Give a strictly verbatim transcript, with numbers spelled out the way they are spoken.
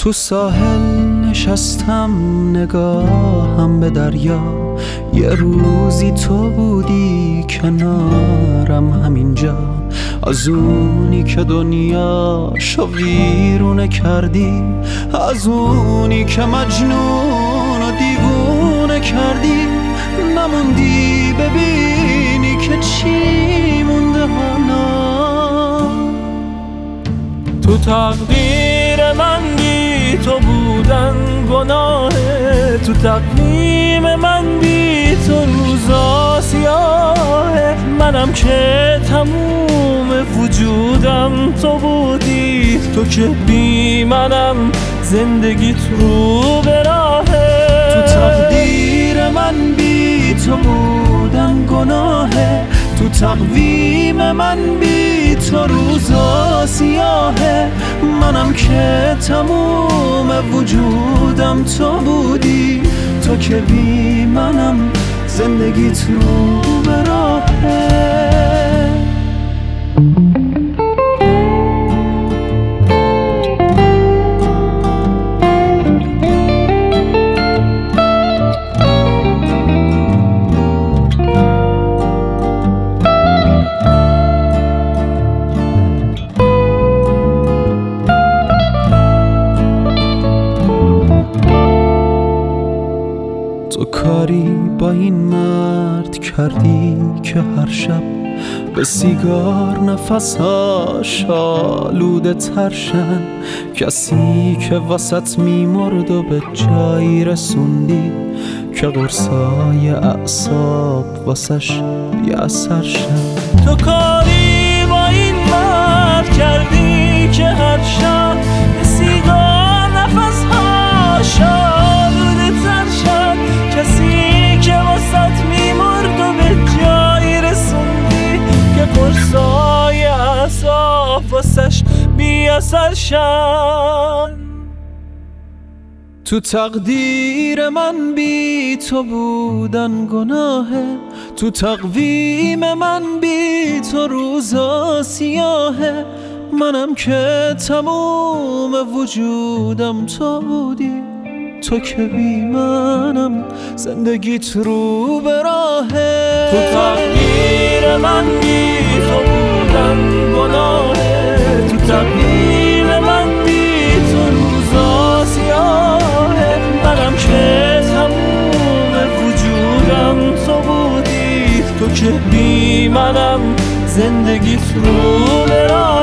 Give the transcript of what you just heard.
تو ساحل نشستم نگاهم به دریا، یه روزی تو بودی کنارم همینجا، از اونی که دنیاشو ویرونه کردی، از اونی که مجنون و دیوونه کردی، نموندی ببینی که چی مونده حالا. تو تقدیر من بی تو بودن گناهه، تو تقویم من بی تو روزا سیاهه، منم که تموم وجودم تو بودی، تو که بی منم زندگیت رو به راهه. تو تقدیر من بی تو بودن گناهه، تو تقویم من بی تو روزا سیاهه، منم که تموم وجودم تو بودی، تو که بی منم زندگیت رو به راهه. تو کاری با این مرد کردی که هر شب به سیگار نفس‌هاش آلوده ترشن، کسی که وسط میمرد و به جایی رسوندی که قرصای اعصاب واسش بی اثر شن. تو کاری با این مرد کردی که هر شب به سیگار نفس‌هاش آلوده ترشن، کسی که واسط میمرد و به جایی رسوندی که قرصای اعصاب واسش بی اثر شن. تو تقدیر من بی تو بودن گناهه، تو تقویم من بی تو روزا سیاهه، منم که تموم وجودم تو بودی، تو که بی منم زندگیت رو به راهه. تو تقدیر من بی تو بودن گناهه، تو تقدیر من بی تو روزا سیاهه، منم که تموم وجودم تو بودی، تو که بی منم زندگیت رو به راهه.